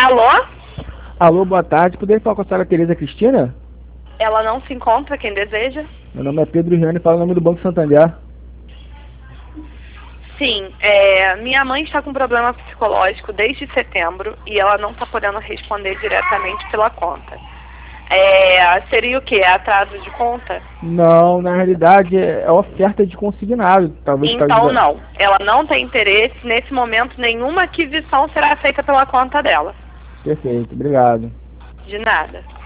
Alô? Alô, boa tarde. Poderia falar com a senhora Tereza Cristina? Ela não se encontra, quem deseja? Meu nome é Pedro Riane e falo em nome do Banco Santander. Sim, minha mãe está com problema psicológico desde setembro e ela não está podendo responder diretamente pela conta. Seria o quê? Atraso de conta? Não, na realidade é oferta de consignado. Talvez Então não, ela não tem interesse. Nesse momento, nenhuma aquisição será feita pela conta dela. Perfeito, obrigado. De nada.